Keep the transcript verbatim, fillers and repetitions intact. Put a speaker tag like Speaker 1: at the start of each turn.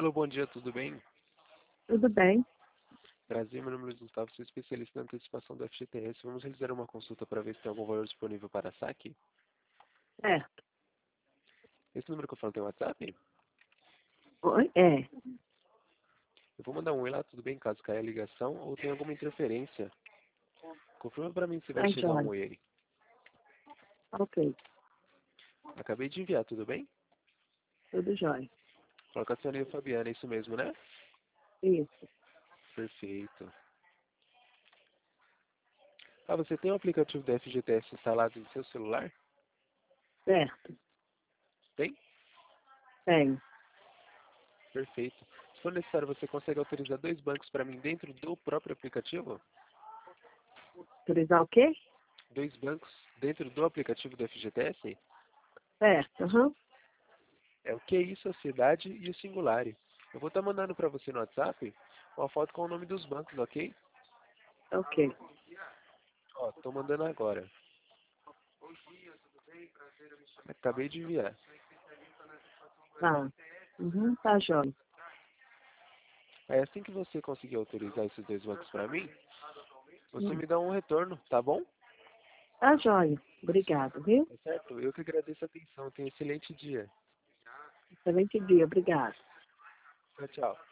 Speaker 1: Alô, bom dia, tudo bem?
Speaker 2: Tudo bem?
Speaker 1: Prazer, meu nome é Gustavo, sou especialista na antecipação do F G T S. Vamos realizar uma consulta para ver se tem algum valor disponível para saque?
Speaker 2: Certo.
Speaker 1: Esse número que eu falo tem WhatsApp?
Speaker 2: Oi? É.
Speaker 1: Eu vou mandar um oi lá, tudo bem, caso caia a ligação ou tenha alguma interferência. Confirma para mim se vai
Speaker 2: Tá
Speaker 1: chegar um
Speaker 2: jóia.
Speaker 1: oi aí.
Speaker 2: Ok.
Speaker 1: Acabei de enviar, tudo bem?
Speaker 2: Tudo jóia.
Speaker 1: Coloca a senhora Fabiana, é isso mesmo, né?
Speaker 2: Isso.
Speaker 1: Perfeito. Ah, você tem o aplicativo do F G T S instalado em seu celular?
Speaker 2: Certo.
Speaker 1: Tem?
Speaker 2: Tenho.
Speaker 1: Perfeito. Se for necessário, você consegue autorizar dois bancos para mim dentro do próprio aplicativo?
Speaker 2: Autorizar o quê?
Speaker 1: Dois bancos dentro do aplicativo do F G T S?
Speaker 2: Certo. Aham.
Speaker 1: É o Q I, Sociedade e o Singulare. Eu vou estar mandando para você no WhatsApp uma foto com o nome dos bancos, ok?
Speaker 2: Ok.
Speaker 1: Ó, estou mandando agora. Acabei de enviar.
Speaker 2: Tá. Uhum. Tá jóia.
Speaker 1: Aí assim que você conseguir autorizar esses dois bancos para mim, você
Speaker 2: Hum.
Speaker 1: me dá um retorno, tá bom?
Speaker 2: Tá jóia. Obrigado, viu?
Speaker 1: Tá certo? Eu que agradeço a atenção. Tenha um excelente dia.
Speaker 2: Excelente dia. Obrigado.
Speaker 1: Tchau, tchau.